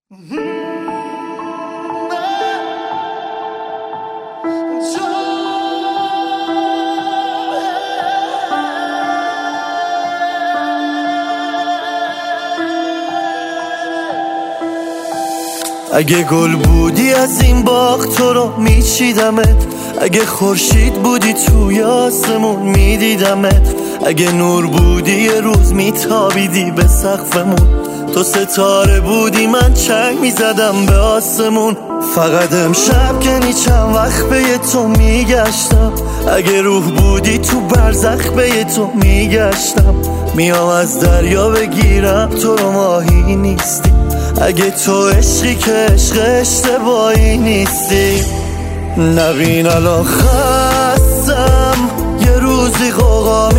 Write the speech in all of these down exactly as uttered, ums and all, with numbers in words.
اگه گل بودی از این باغ تو رو میچیدمت، اگه خورشید بودی توی آسمون میدیدمت، اگه نور بودی یه روز میتابیدی به سقفمون، تو ستاره بودی من چنگ میزدم به آسمون. فقط امشب که نی چند وقت به تو میگشتم، اگه روح بودی تو برزخ به تو میگشتم، میام از دریا بگیرم تو رو ماهی نیستی، اگه تو عشقی که عشق اشتباهی نیستی. نبین الان خستم یه روزی غوغا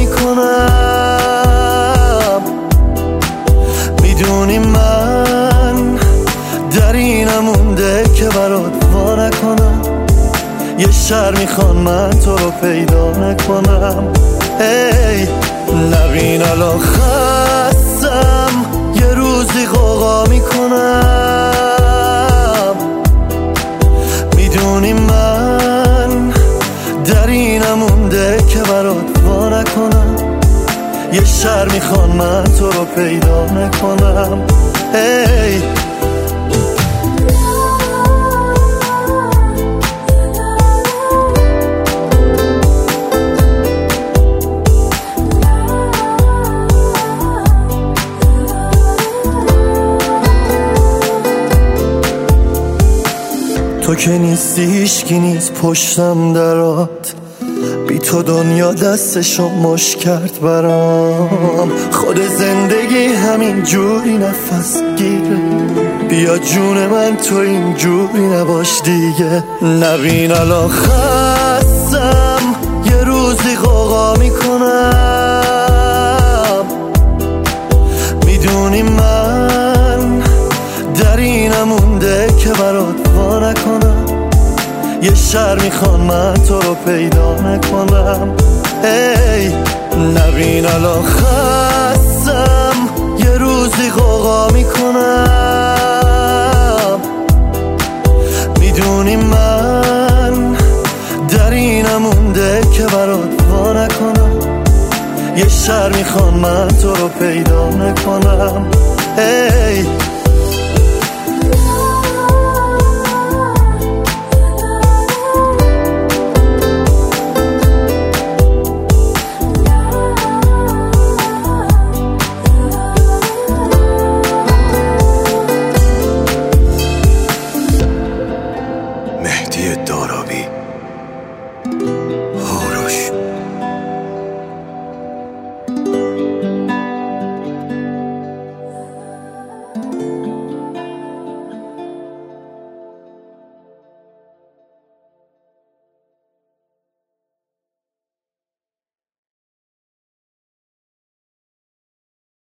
میکنم، میدونی من در اینم مونده که برات وا نکنم، یه شر میخوان من تو رو پیدا نکنم. ای نبین الان خستم یه روزی غوغا میکنم، میدونی من در اینم مونده که برات وا نکنم، یه شر میخوان من تو رو پیدا نکنم. ای تو که نیستی هیچکی نیست پشتم درات، بی تو دنیا دستشو مش کرد برام، خود زندگی همین جوری نفس گیره، بیا جون من تو این جوری نباش دیگه. نبین الان خستم یه روزی غوغا میکنم، میدونی من در اینم مونده که برات وا نکنم، یه شر میخوان من تو رو پیدا نکنم. ای نبین الان خستم یه روزی غوغا میکنم، میدونی من در اینم مونده که برات وا نکنم، یه شر میخوان من تو رو پیدا نکنم.